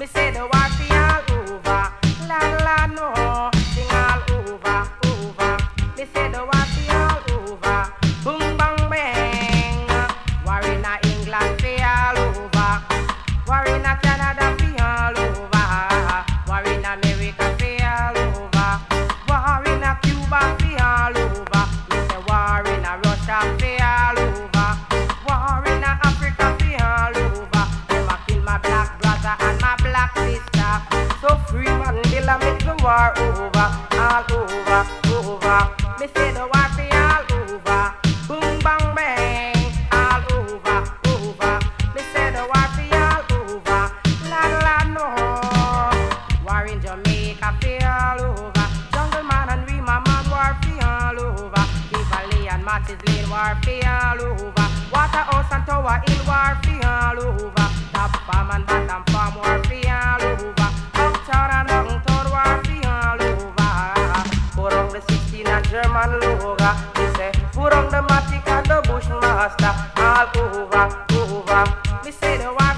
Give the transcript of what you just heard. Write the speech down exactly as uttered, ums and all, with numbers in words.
Me say the war fi all over. La la no, sing all over, over. Me say the war fi all over. Boom bang bang. War in a England fi all over. War in a Canada fi all over. War in America fi all over. War in a Cuba fi all over. Me say war in a Russia fi all over. War in a Africa fi all over. Them a kill my black brother and my black sister. So free Mandela make the war over, all over, over. Me say the war fi all over. Boom bang bang, all over, over. Me say the war fi all over. La la no. War in Jamaica fi all over. Jungle man and Rima man war fi all over. King Valley and Matches Lane war fi all over. Waterhouse and Tower Hill war fi all over. Top farm and bottom farm war fi all over. Uptown and downtown war fi all over. Put on the sixteen and German logo. They say put on the Matic and the Bushmaster all over, over. Me say the war